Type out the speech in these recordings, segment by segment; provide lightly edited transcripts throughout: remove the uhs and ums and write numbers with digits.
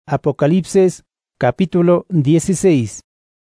Apocalipsis capítulo 16.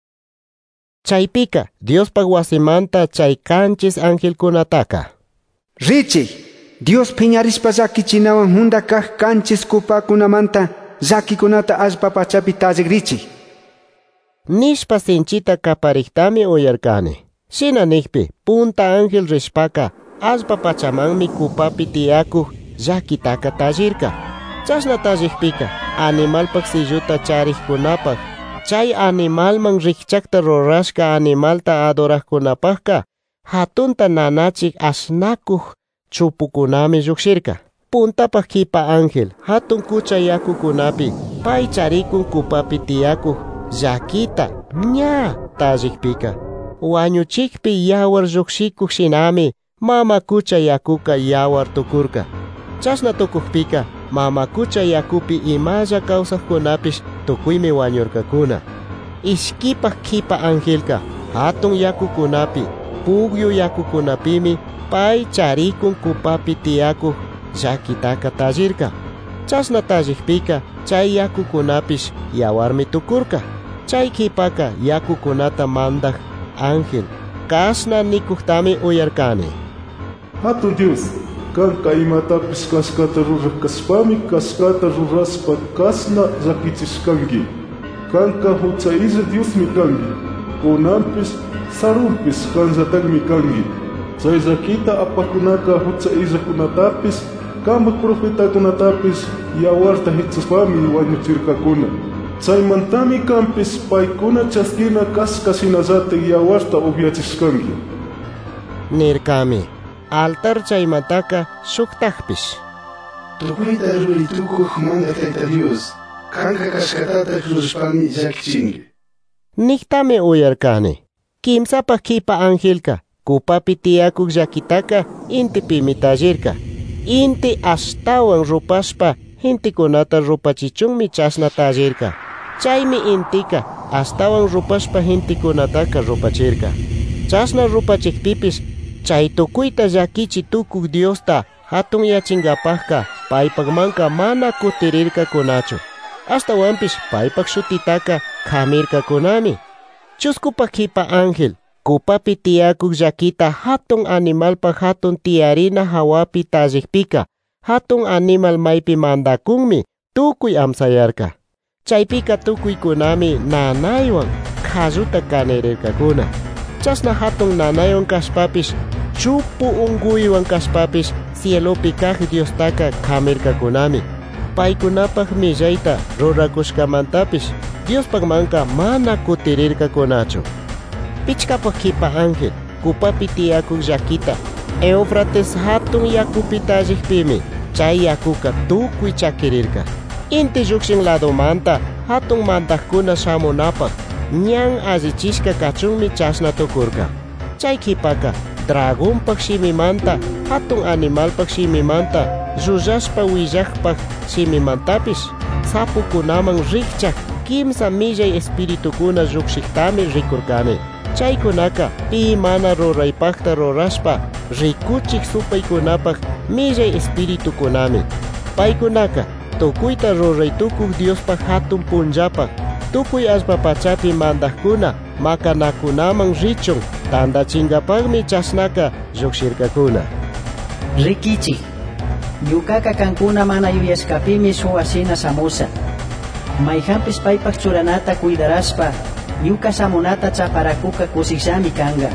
Chaypika Dios paguasimanta chaykanchis angelkunataka. Richi, Dios piñarishpa llakichinawan hundakaq kanchis kupakunamanta llakikunata allpa pachapi talligrichi. Nishpa sinchita kapariktami uyarkani. Shina nikpi punta ángel rishpaka allpa pachamanmi kupapi tiyakuq llakitaka tallirka. Chashna tallikpika animalpak silluta charikkunapaq chay animalman rikchakta rurashka animalta adoraqkunapaqka hatunta nanachik ashnakuq chupukunami lluqshirka. Puntapaq kipa ángel hatun kucha yakukunapi pay charikun kupapi tiyakuq llakita ña tallikpika. Wañuchikpi yawar lluqshikuq shinami mama kucha yakuka yawar tukurka. Chashna tukukpika mama kucha yakupi imalla kawsaqkunapish tukuymi wañurkakuna. Ishkipaq kipa angelka hatun yakukunapi pugyu yakukunapimi pay charikun kupapi tiyakuq llakitaka tallirka. Chashna tallikpika chay yakukunapish yawarmi tukurka. Chay kipaka yakukunata mandaq ángel kashna nikuqtami uyarkani. Hatun Dios, kanka imatapis kaskata ruraq kaspami kaskata ruraspa kasna llakichishkanki. Kanka huchaylla Diosmi kanki, kunampis sarumpis kanllataqmi kanki. Chay llakita apakunaka huchayllakunatapis kamak profetakunatapis yawarta hichashpami wañuchirkakuna. Chaymantami kampis paykuna chaskina kaskashinallata yawarta upiachishkanki. Nirkami altar chaymantaka shuktaqpish. Tukuyta ruritukuq manda Tayta Dios, kanka kashkatata rurashpami llakichinki. Niktami uyarkani. Kimsapaq kipa angelka kupapi tiyakuq llakitaka intipimi tallirka. Inti ashtawan rupashpa hintikunata rupachichunmi chashna tallirka. Chaymi intika ashtawan rupashpa hintikunataka rupachirka. Chashna rupachikpipish chay tukuyta llakichi tukuq Diosta hatun yachingapaqka paypaqmanka mana kutirirka kunachu. Ashtawanpish paypaq shutitaka khamirka kunami. Chuskupa kipa ángel kupapi tiyakuq llakita hatun animalpa hatun tiyarina hawapi tallikpika hatun animal maypi mandakunmi tukuy amsayarka. Chaypika tukuykunami nanaywan khalluta kanirirkakuna. Chashna hatun nanaywan kashpapish chupu unkuywan kashpapish cielopi kaq Diostaka khamirkakunami. Paykunapaq millayta rurakushkamantapish Diospaqmanka mana kutirirkakunachu. Pichkapaq kipa ángel kupapi tiyakuq llakita Eufrates hatun yakupi tallikpimi chay yakuka tukuy chakirirka. Inti lluqshin ladomanta hatun mandaqkuna shamunapaq ñan allichishka kachunmi chashna tukurka. Chay kipaka dragonpaq shimimanta hatun animalpaq shimimanta llullashpa willaqpaq shimimantapish sapukunaman rikchaq kimsa millay espiritukuna lluqshiqtami rikurkani. Chaykunaka pi mana ruraypaqta rurashpa rikuchik supaykunapaq millay espiritukunami. Paykunaka tukuyta ruraytukuq Diospaq hatun punllapaq tukuy allpa pachapi mandaqkuna makanakunaman richun tandachingapaqmi chashnaka lluqshirkakuna. Rikichik, ñukaka kankuna mana yuyashkapimi suwashina samusa. Mayhampis paypaq churanata cuidarashpa ñuka samunata chaparakuka kusiksami kanga.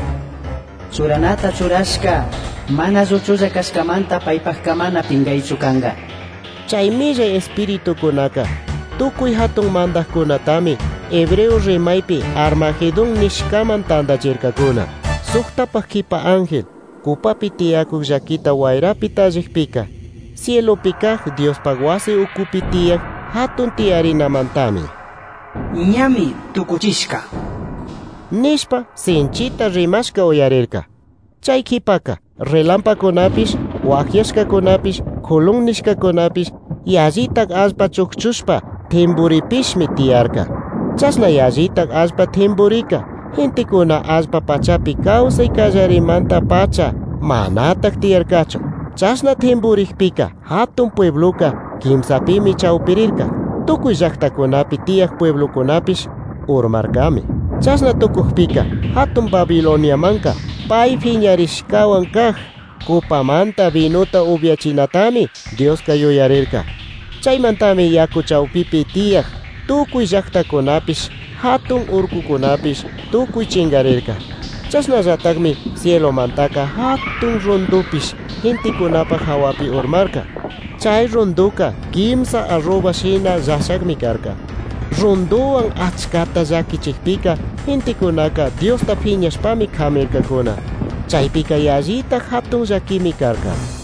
Churanata churashka mana lluchulla kashkamanta paypaqka mana pingaychu kanga. Chay millay espiritukunaka tukuy hatun mandaqkunatami hebreo rimaypi Armagedón nishkaman tandachirkakuna. Suqtapaq kipa ángel kupapi tiyakuq llakita wayrapi tallikpika cielopi kaq Diospaq wasi ukupi tiyaq hatun tiyarinamantami. Ñami tukuchishka nishpa sinchita rimashka uyarirka. Chay kipaka relampakunapish wakyashkakunapish khulun nishkakunapish yallitaq allpa chukchushpa timburipishmi tiyarka. Chashna yallitaq allpa timburika hintikuna allpa pachapi kawsay kallarimanta pacha manataq tiyarkachu. Chashna timburikpika hatun puebluka kimsapimi chawpirirka. tukuy llaqtakunapi tiyaq pueblokunapish urmarkami. Chasna tukukpika hatun Babiloniamanka pay phiñarishkawan kaq kupamanta vinuta upiachinatami Dioska yuyarirka. Chaymantami yaku chawpipi tiyaq tukuy llaqtakunapish hatun urkukunapish tukuy chingarirka. Chasnallatakmi cielomantaka hatun rundupish gentikunapaq hawapi urmarka. Chay runduka kimsa arroba shina llashakmi karka. Runduwan achkata llakichikpika gentikunaka Diosta phiñashpami khamirkakuna. Chaypika yallita hatun llakimi karka.